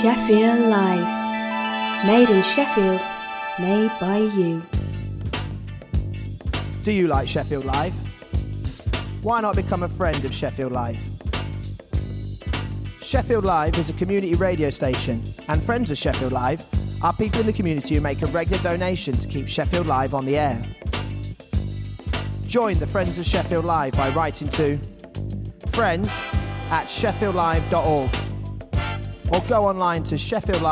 Sheffield Live. Made in Sheffield, made by you. Do you like Sheffield Live? Why not become a friend of Sheffield Live? Sheffield Live is a community radio station, and friends of Sheffield Live are people in the community who make a regular donation to keep Sheffield Live on the air. Join the Friends of Sheffield Live by writing to friends@sheffieldlive.org or go online to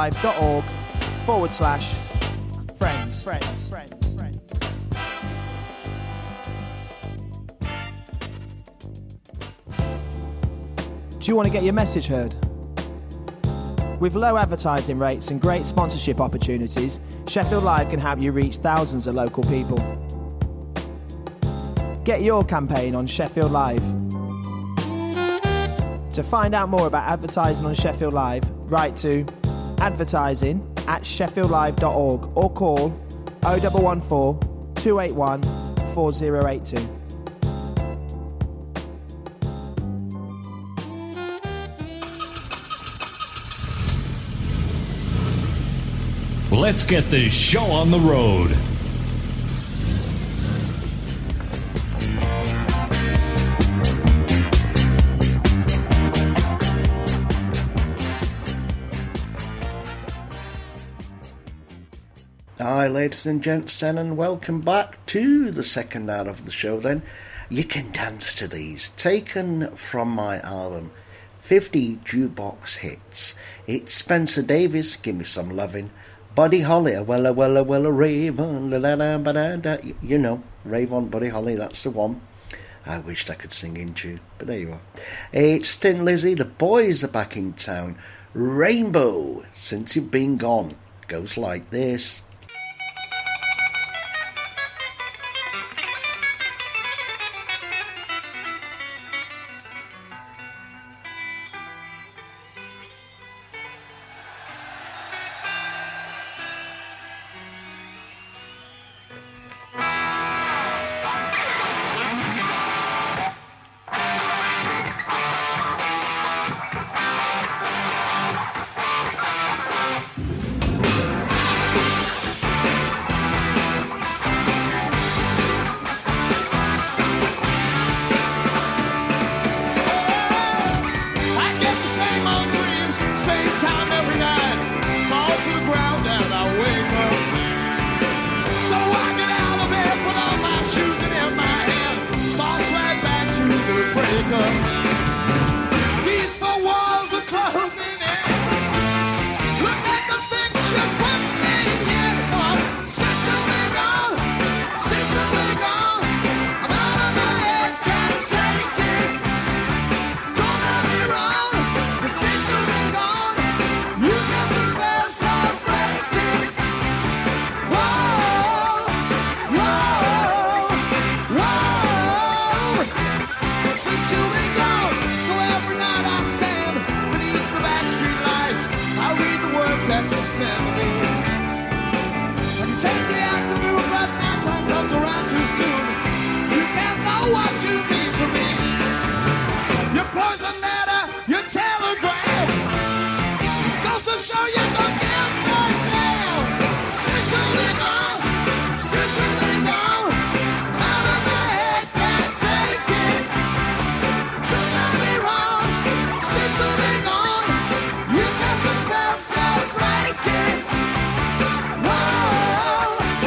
sheffieldlive.org/friends. Do you want to get your message heard? With low advertising rates and great sponsorship opportunities, Sheffield Live can help you reach thousands of local people. Get your campaign on Sheffield Live. To find out more about advertising on Sheffield Live, write to advertising@sheffieldlive.org or call 0114 281 4082. Let's get this show on the road. Hi ladies and gents then, and welcome back to the second hour of the show then. You Can Dance to These, taken from my album 50 Jukebox Hits. It's Spencer Davis, Give Me Some Lovin', Buddy Holly, Wella Wella Wella Raven, la la la ba da da. You know, Raven, Buddy Holly, that's the one. I wished I could sing in tune, but there you are. It's Tin Lizzy, The Boys Are Back in Town, Rainbow, Since You've Been Gone. Goes like this. Whoa,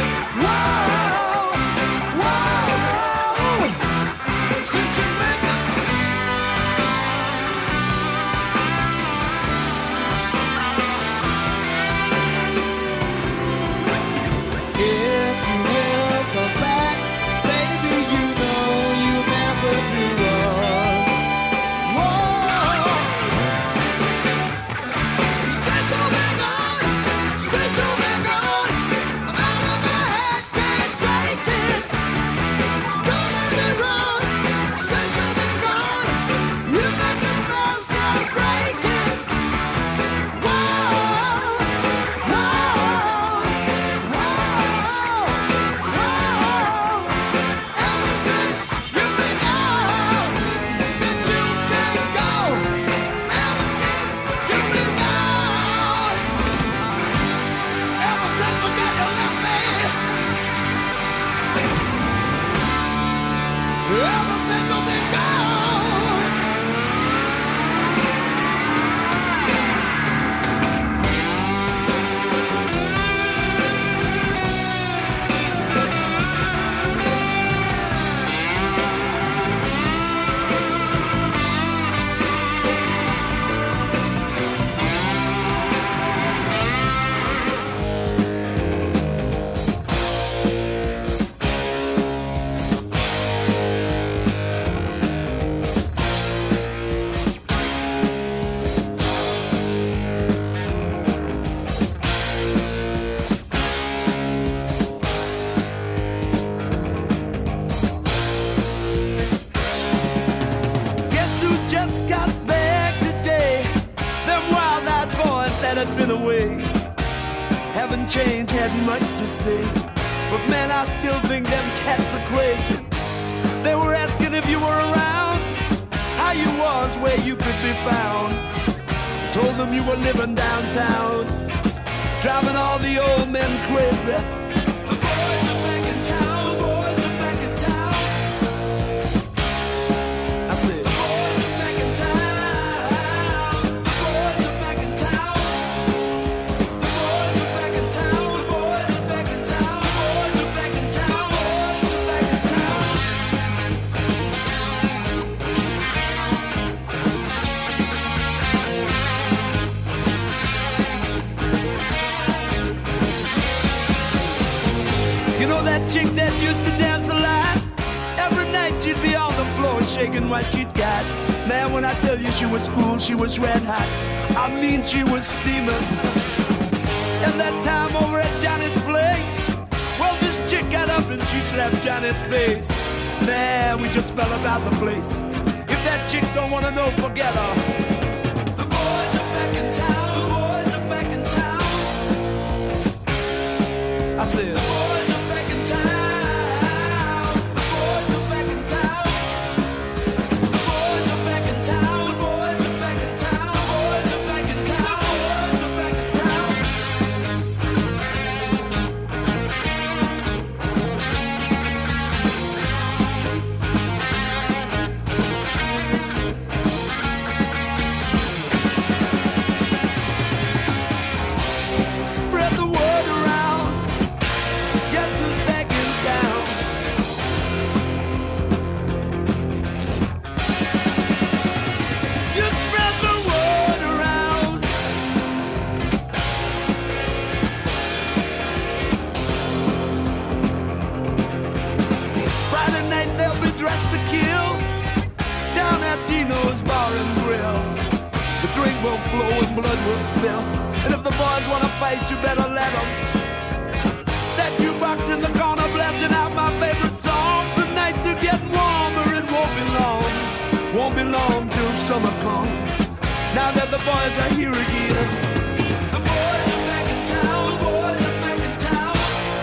dad had been away. Haven't changed, had much to say. But man, I still think them cats are crazy. They were asking if you were around, how you was, where you could be found. I told them you were living downtown, driving all the old men crazy. The boys are back in town, boys are back in town. I said, the boys are back in town, the boys are back in town. The boys are back in town, the boys are back in town, the boys are back in town, boys are back in town. You know that chick that used to dance a lot? Every night she'd be on the floor shaking what she'd got. Man, when I tell you she was cool, she was red hot. I mean, she was steaming. And that time over at Johnny's place, well, this chick got up and she slapped Johnny's face. Man, we just fell about the place. If that chick don't want to know, forget her. The boys are back in town, the boys are back in town. I said, the boys are back in town, the boys are back in town. I said, the boys are back in town, the boys are back in town, the boys are back in town, the boys are back in town. Spread the word around. Guess who's back in town? You spread the word around. Friday night they'll be dressed to kill down at Dino's Bar and Grill. The drink will flow and blood will spill. And if the boys wanna fight, you better let them. That jukebox in the corner blasting out my favorite song. The nights are getting warmer, it won't be long. Won't be long till summer comes. Now that the boys are here again. The boys are back in town, the boys are back in town.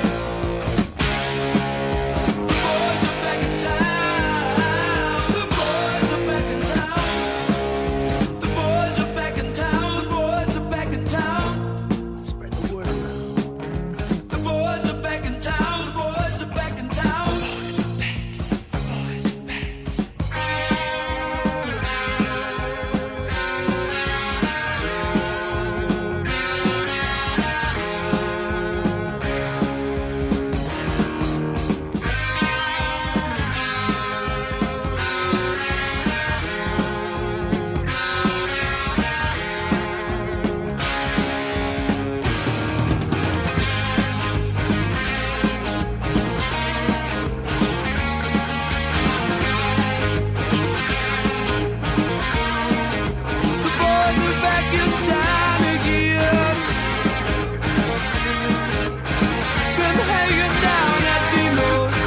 The boys are back in town, the boys are back in town. The boys are back in town, the boys are back in town. Spread the word around. The boys are back in town, the boys are back in town. The boys are back, the boys are back. The boys are back in town again. Been hanging down at Dino's.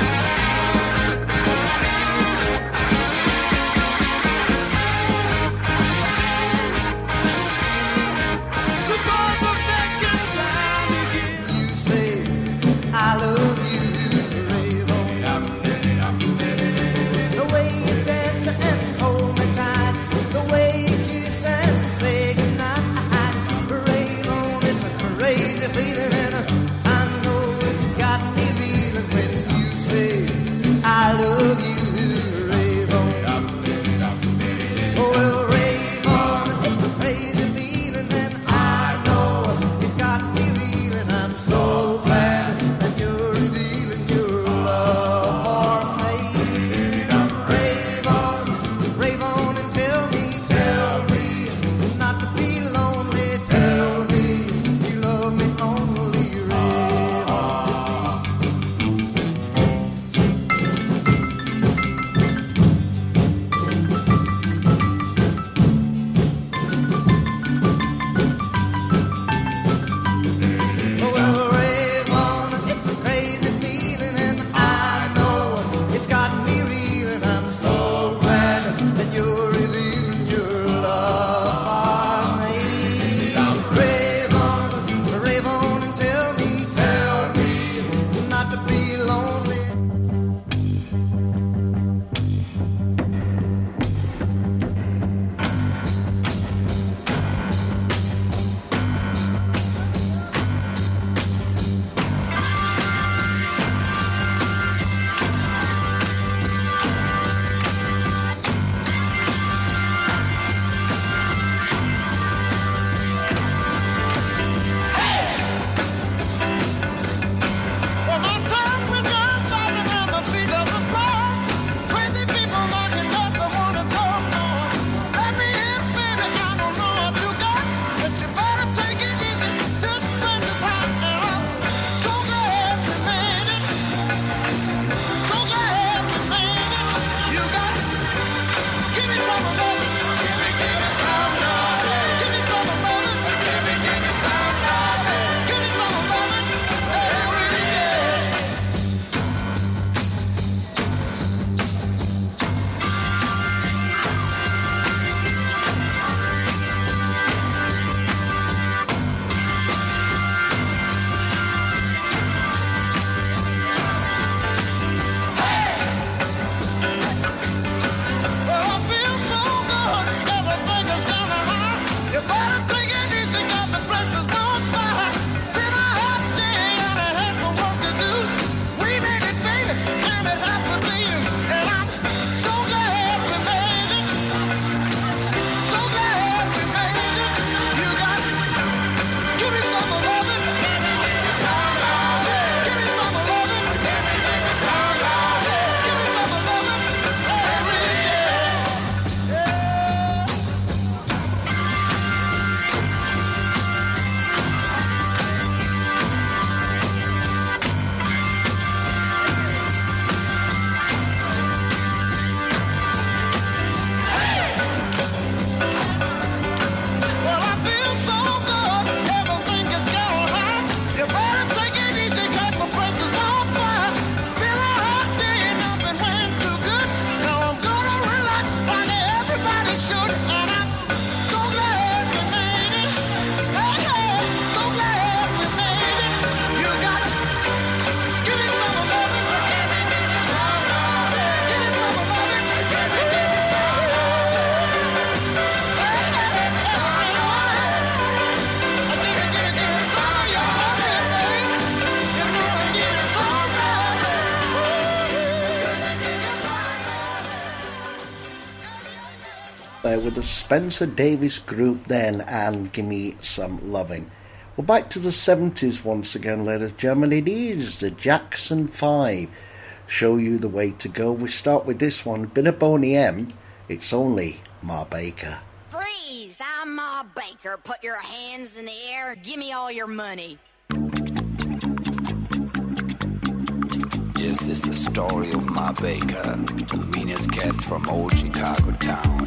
The boys are back in town again. You say I love you, rave on. The way you dance and hold me tight, the way you kiss and say goodnight, rave on. It's a crazy feeling, and I know it's got me reeling when you say I love you, rave on. Oh, well, rave on. It's a crazy feeling, and I know it's got me reeling. I'm so glad that you're revealing your love for me. Rave on and tell me not to be lonely. Tell me you love me only. with the Spencer Davis Group then, and Gimme Some Lovin'. We're back to the 70s once again, ladies and gentlemen. It is the Jackson 5. Show you the way to go. We start with this one, bit of Boney M. It's only Ma Baker. Freeze! I'm Ma Baker. Put your hands in the air. Give me all your money. This is the story of Ma Baker, the meanest cat from old Chicago town.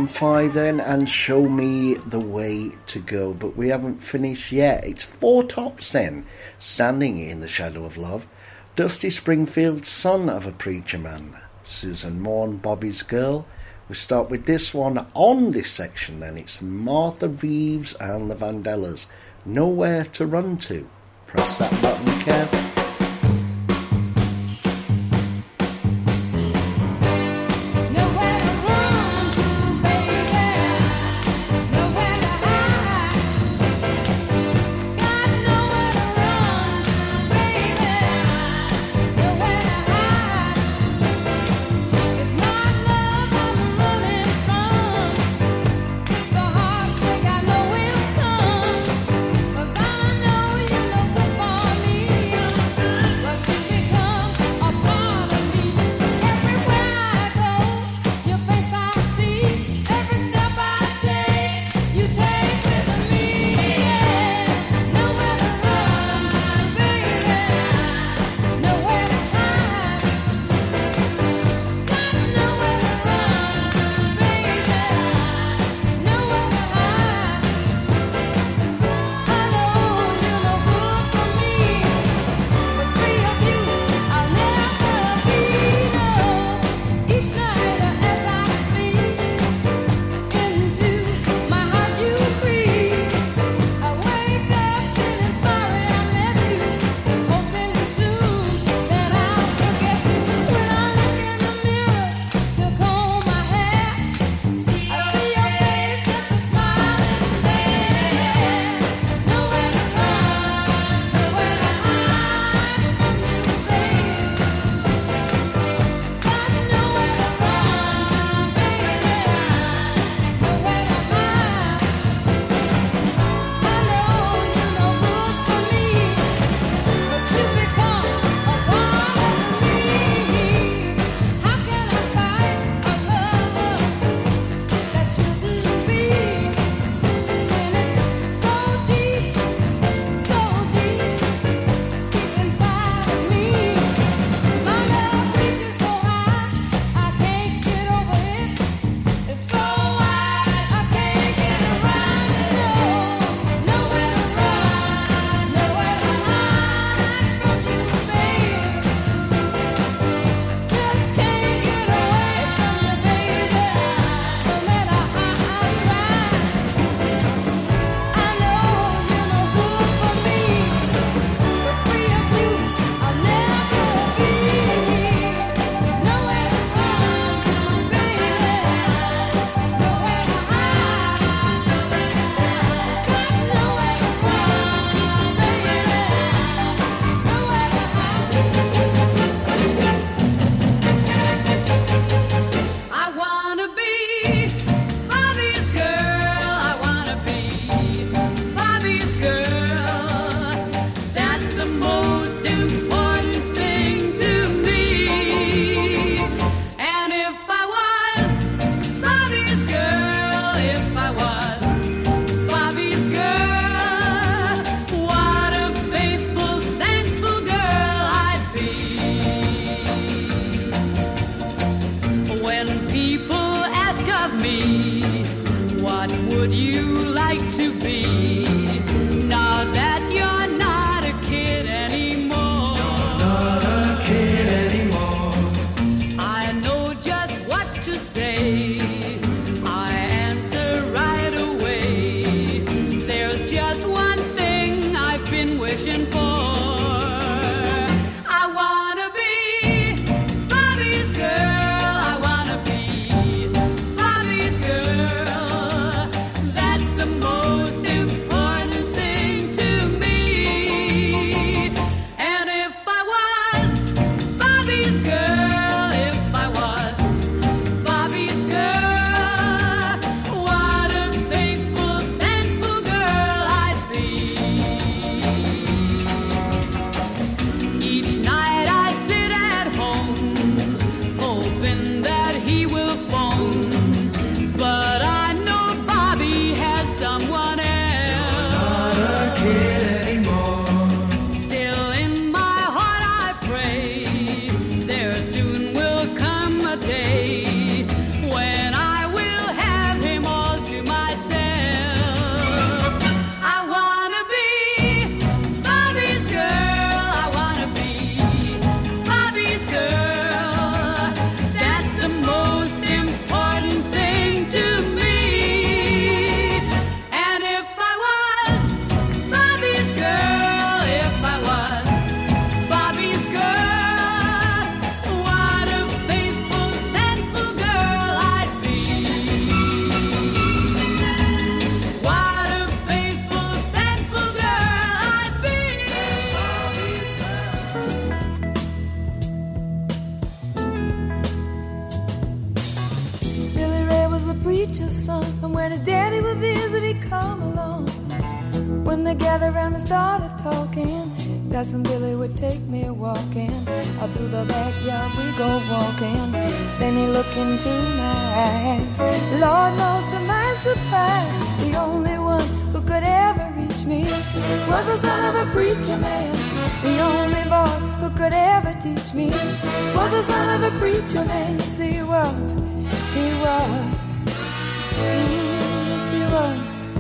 bottom 5 then, and Show Me the Way to Go. But we haven't finished yet. It's 4 tops then. Standing in the Shadow of Love, Dusty Springfield, Son of a Preacher Man, Susan Morn, Bobby's Girl. We start with this one on this section then. It's Martha Reeves and the Vandellas, Nowhere to Run To. Press that button, Kev. I know you know good for me. preacher's son. And when his daddy would visit, he'd come along. When they gathered around and started talking, Cousin Billy would take me walking. Out through the backyard we go walking. Then he looked into my eyes. Lord knows to my surprise, the only one who could ever reach me was the son of a preacher man. The only boy who could ever teach me was the son of a preacher man. Yes, he was. Yes, he was.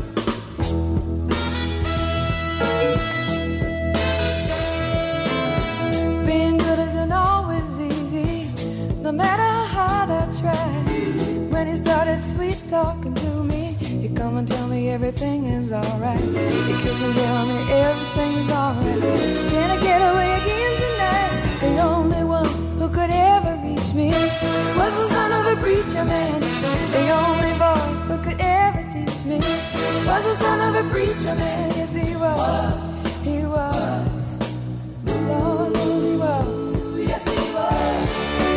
Being good isn't always easy, no matter how hard I try. When he started sweet talking to me, he'd come and tell me everything is alright. He'd kiss and tell me everything is alright. Can I get away again tonight? The only one who could ever reach me was the son of a preacher man. The only boy who could ever teach me was the son of a preacher man. Yes, he was. He was. Lord knows he was. Yes, he was.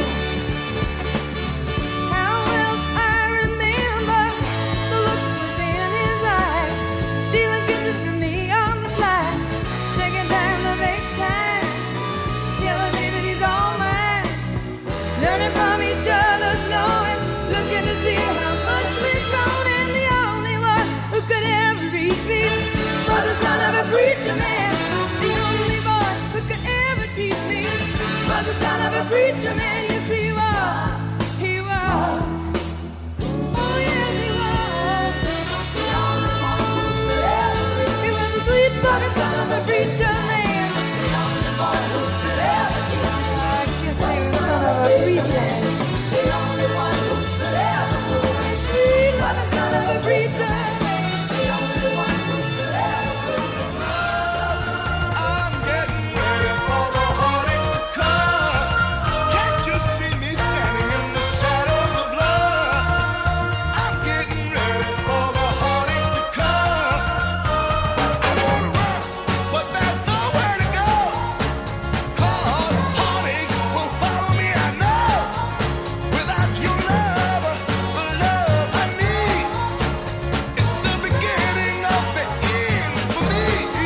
How well I remember the look was in his eyes, stealing kisses from me on the slide, taking time to make time, telling me that he's all mine, learning from each other's knowing, looking to see how much we've grown. And the only one who could ever reach me was the son of a preacher man. The only boy who could ever teach me was the son of a preacher man. Yes, he was. He was. Oh, yes, he was. The only one who could ever reach me. He was the sweet talking son of a preacher man. The only boy who could ever teach me. I guess he was the son of a preacher. The only one who could ever teach me was the son of a preacher. The only one who could ever teach me. I'm getting ready for the heartaches to come. Can't you see me standing in the shadows of love? I'm getting ready for the heartaches to come. I wanna run, but there's nowhere to go. 'Cause heartaches will follow me, I know. Without your love, the love I need, it's the beginning of the end for me.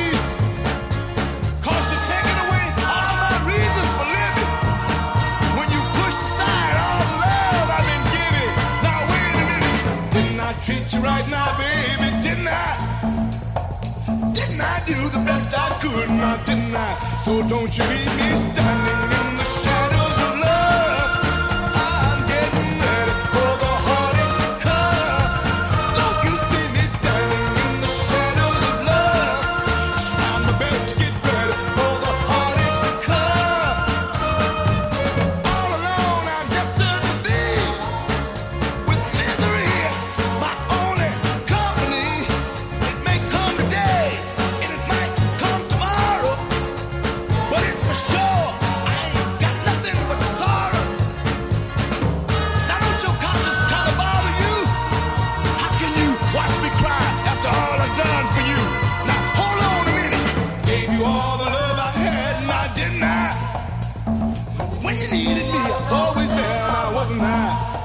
'Cause you're taking away all my reasons for living. When you pushed aside all the love I've been giving. Now wait a minute, didn't I treat you right now, baby? Didn't I? Didn't I do the best I could? Now didn't I? So don't you leave me standing in the shadows of love. I'm getting ready for the heartaches to come. Don't you see me standing in the shadows of love? Trying my best to get ready for the heartaches to come. All alone, I'm just as a bee, with misery my only company. It may come today, and it might come tomorrow, but it's for sure I ain't got nothing but sorrow. Now don't your conscience kind of bother you? How can you watch me cry after all I've done for you? Now hold on a minute. Gave you all the love I had, now didn't I? When you needed me, I was always there, now wasn't I?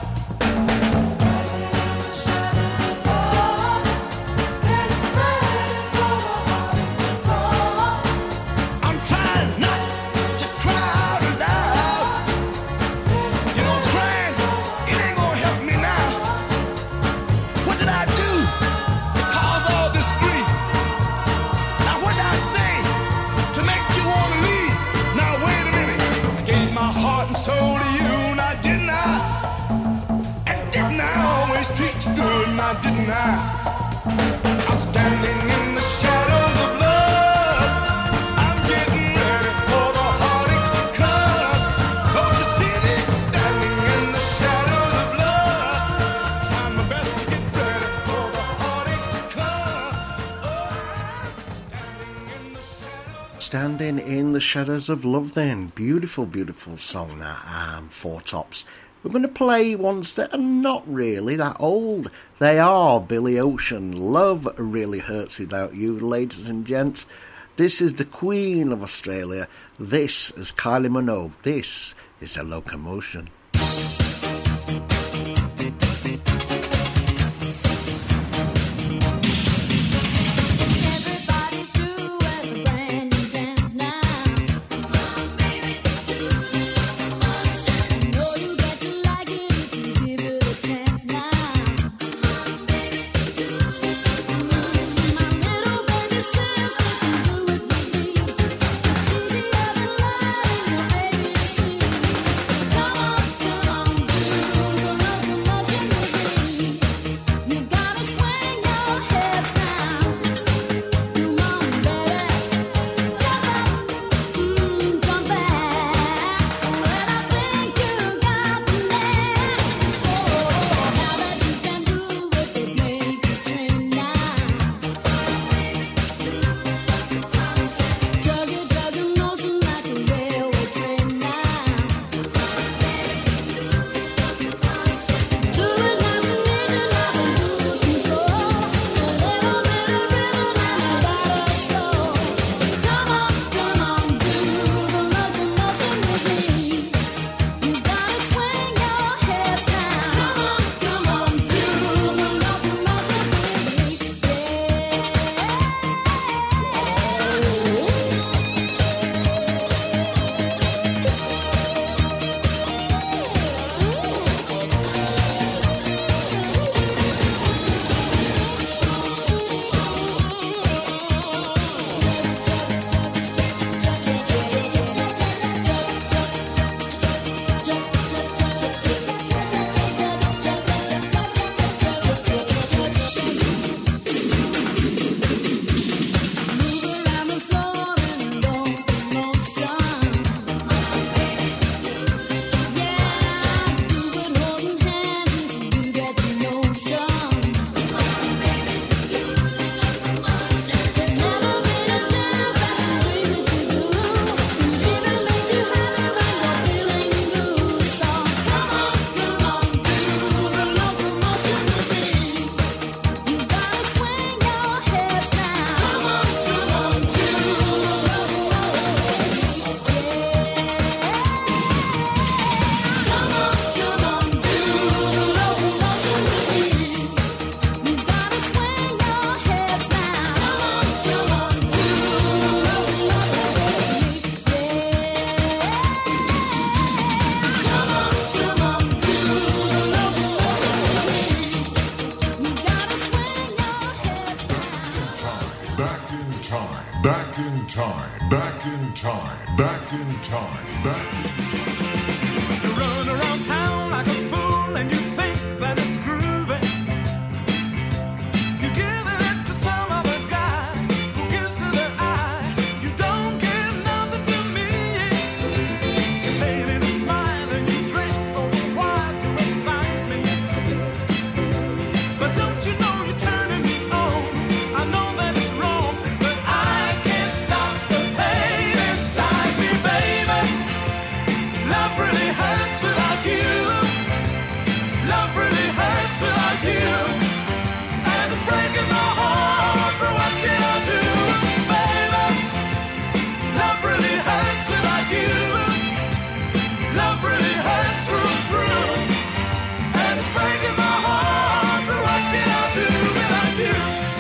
I'm trying not to cry out loud. You know, crying, it ain't gonna help me now. What did I do to cause all this grief? Now what did I say to make you want to leave? Now wait a minute. I gave my heart and soul to you, now didn't I? And didn't I always treat you good, now didn't I? I'm standing in the shadows of love. I'm getting ready for the heartaches to come. Don't you see me standing in the shadows of love? Trying my best to get ready for the heartaches to come. Oh, I'm standing in the shadows. Standing in the Shadows of Love then. Beautiful, beautiful song that, Four Tops. We're going to play ones that are not really that old. They are Billy Ocean. Love Really Hurts Without You, ladies and gents. This is the Queen of Australia. This is Kylie Minogue. This is a Locomotion. time, back in time, back in time, back in time. You run around town like a fool and you think that it's groovy. You give it to some other guy who gives it an eye. You don't give nothing to me. You fade in a smile and you dress so wild to excite me. But don't you know you're turning me on? I know that it's wrong, but I can't stop the pain inside me, baby. Love really hurts without you. Love really hurts without you. And it's breaking my heart, but what can I do, baby? Love really hurts without you. Love really hurts through and through. And it's breaking my heart, but what can I do without you?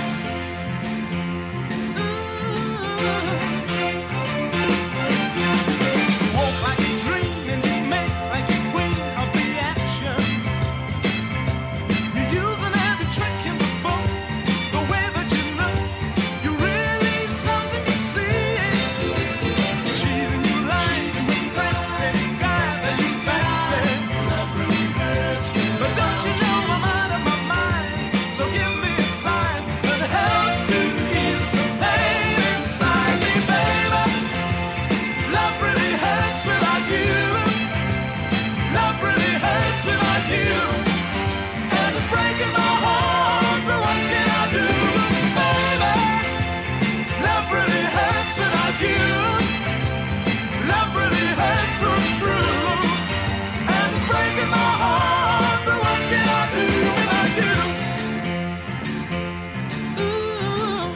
Walk like a dream and you make like a queen of the action. You're using every trick in the book, the way that you look. You're really something to see. Cheating, you lying, you impressing guys that you fancy. Love really hurts you. But don't you know I'm out of my mind? So give me a sign that help to ease the pain inside me, baby. Love really hurts without you. Love really hurts without you. And it's breaking my heart, but what can I do, baby? Love really hurts without you. Love really hurts through and through. And it's breaking my heart, but what can I do without you? Ooh.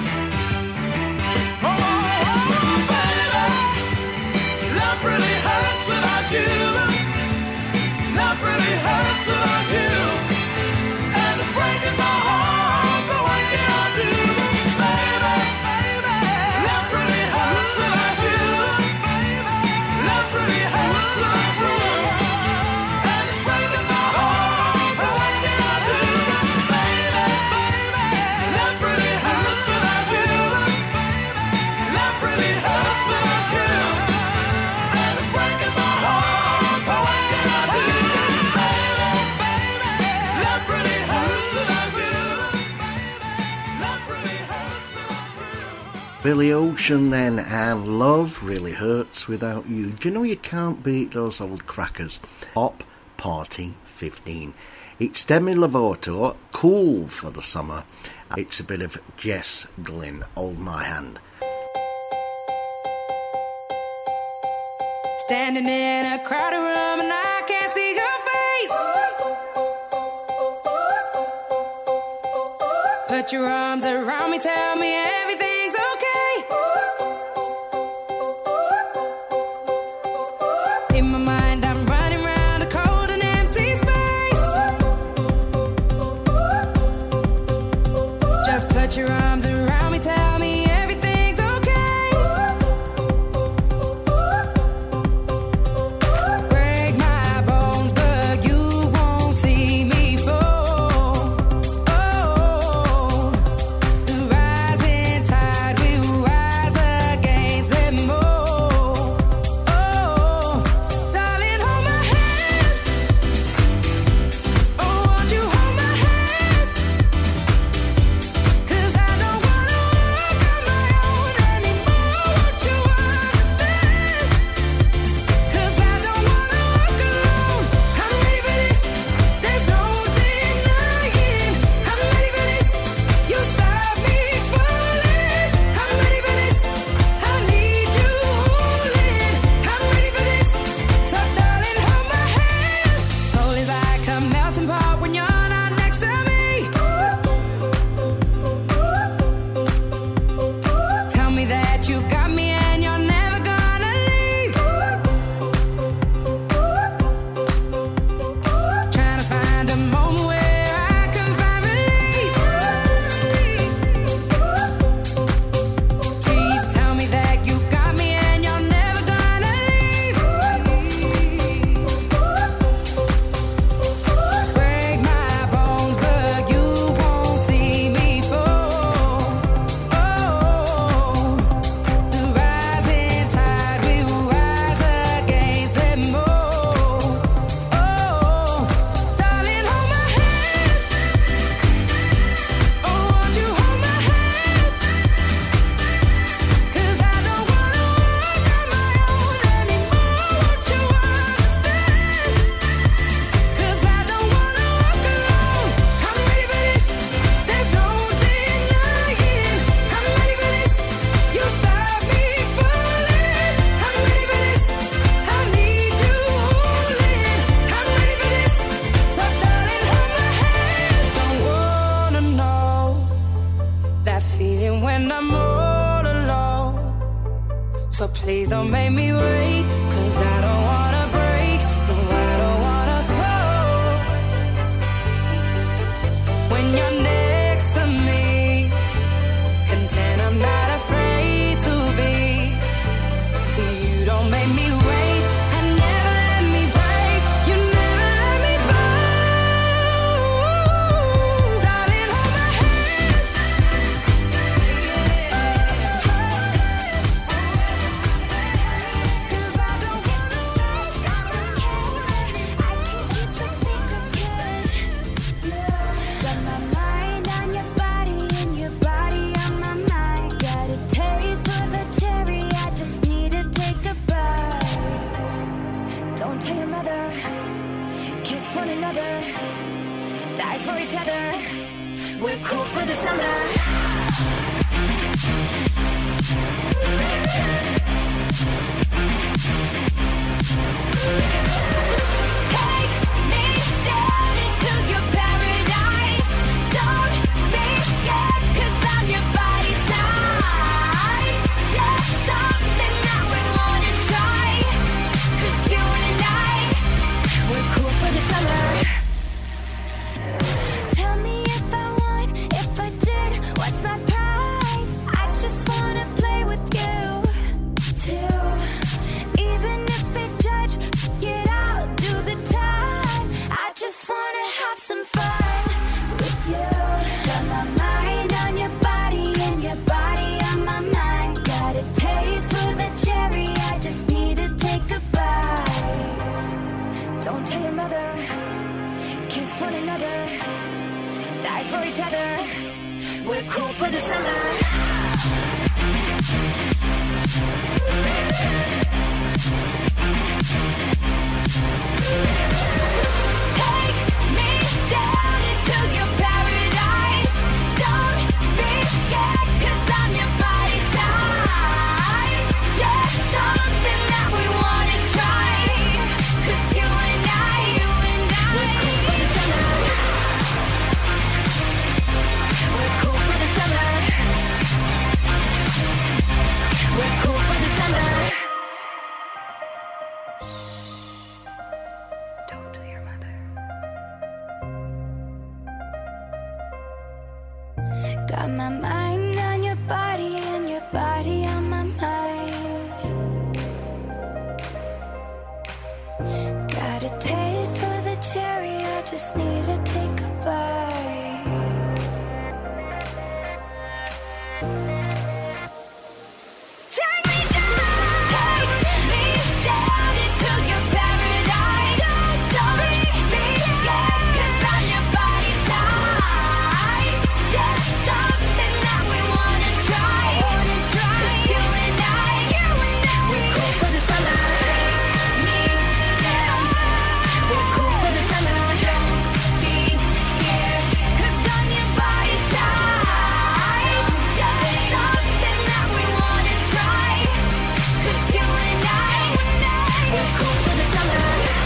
Oh, baby. Love really hurts without you. Love really hurts without you. And it's breaking my heart, but what can I do, baby? Love really hurts without you. Love really hurts without you. And it's breaking my heart, but what can I do, baby? Love really hurts without you. Love really hurts without you. And it's breaking my heart, but what can I do, baby? Love really hurts without you. Love really hurts without you. Billy Ocean then, and Love Really Hurts Without You. Do you know you can't beat those old crackers? Pop Party 15. It's Demi Lovato, Cool for the Summer. It's a bit of Jess Glynn, Hold My Hand. Standing in a crowded room and I can't see your face. Put your arms around me, tell me everything's okay. In my mind I'm running round a cold and empty space. Just put your arms around me, tell me everything's okay. Break my bones, but you won't see me fall. Oh, the rising tide. Don't tell your mother. Kiss one another. Die for each other. We're cool for the summer. Take me down into your paradise. Don't be scared, 'cause I'm your body type. Just something that we wanna try. 'Cause you and I, we're cool for the summer. Tell me if I won, if I did, what's my prize? I just wanna play with you, too. Even if they judge, get out, do the time. I just wanna have some fun with you. Got my mind on your body and your body on my mind. Got a taste for the cherry, I just need to take a bite. Don't tell your mother. Kiss one another. Die for each other. We're cool for the summer. Take me down into your paradise. Don't be scared, 'cause I'm your body type. Just something that we wanna try. 'Cause you and I, we're cool for the summer. We're cool for the summer. We're cool for the summer. Don't tell your mother. Got my mind on your body and your body on my mind. Got a taste for the cherry, I just need to take a bite. Take me down into your paradise. Don't be scared, 'cause I'm your body type. Just something that we wanna try. 'Cause you and I, we're cool for the summer. Take me down. We're cool for the summer. Don't be scared, 'cause I'm your body type. Just something that we wanna try. 'Cause you and I, we're cool for the summer.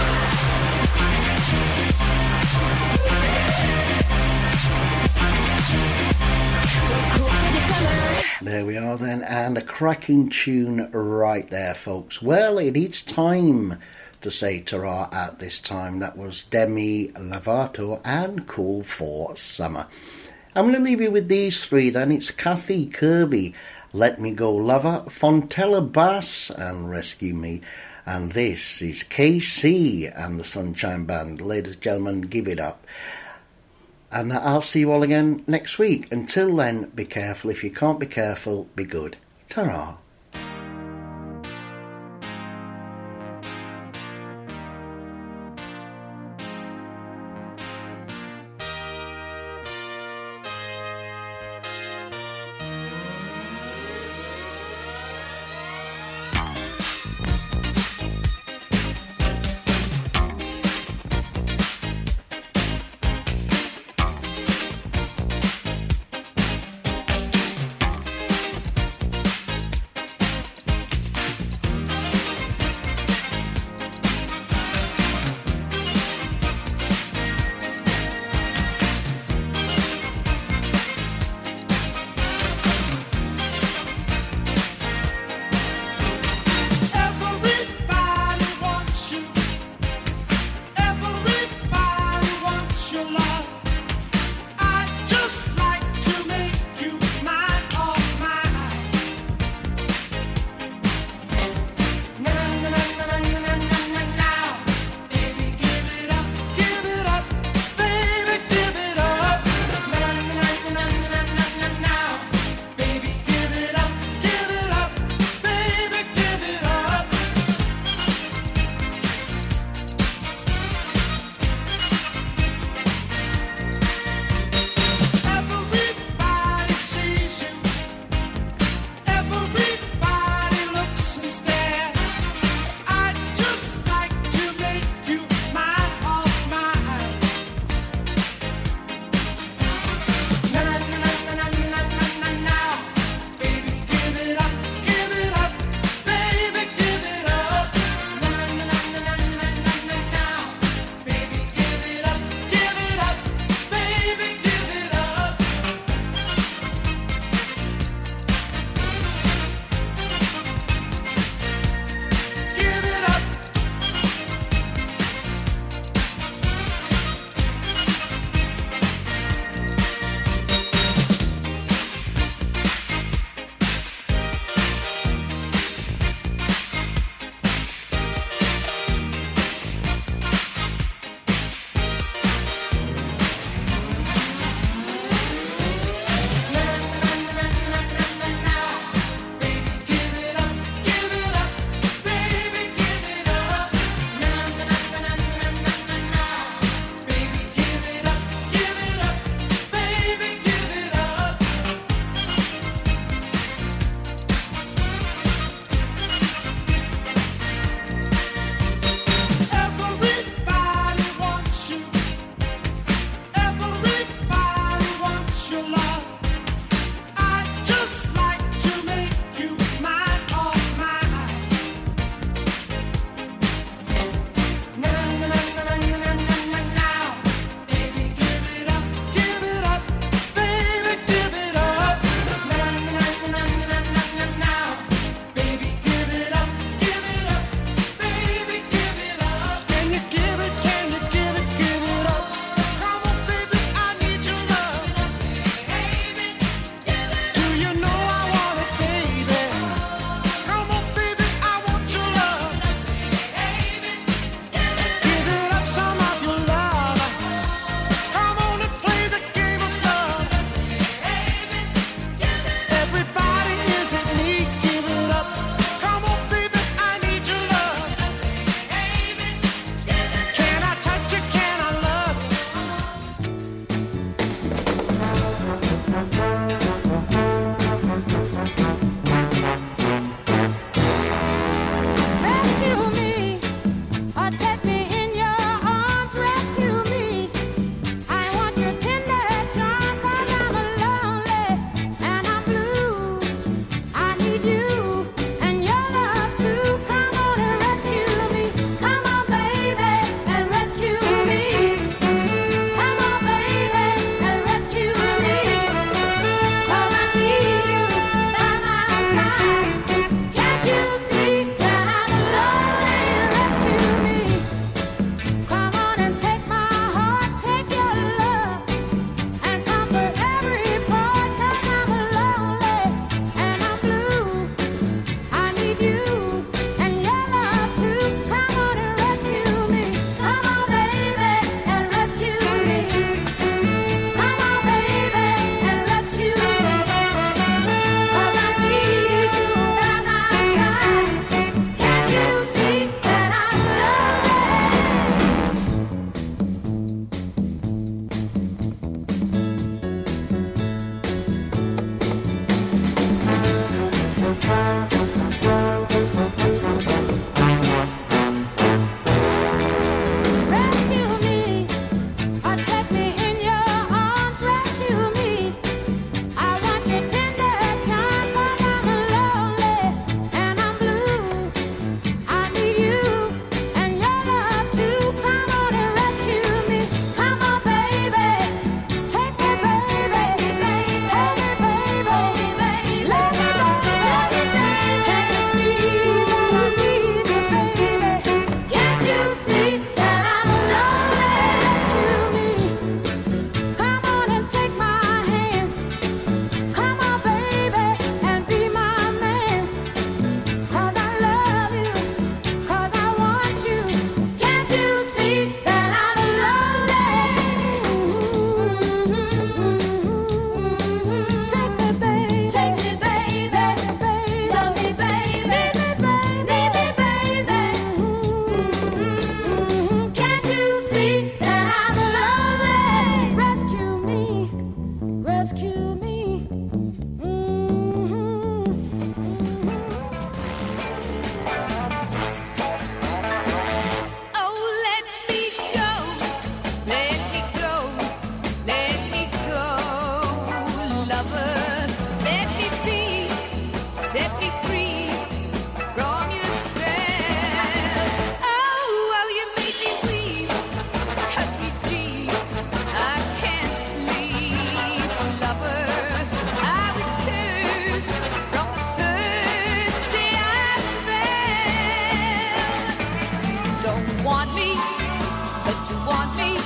We're cool for the summer. There we are then, and a cracking tune right there, folks. Well, it is time to say ta-ra at this time. That was Demi Lovato and Cool for Summer. I'm going to leave you with these three then. It's Kathy Kirby, Let Me Go Lover, Fontella Bass and Rescue Me. And this is KC and the Sunshine Band. Ladies and gentlemen, give it up. And I'll see you all again next week. Until then, be careful. If you can't be careful, be good. Ta-ra. want me, but you want me.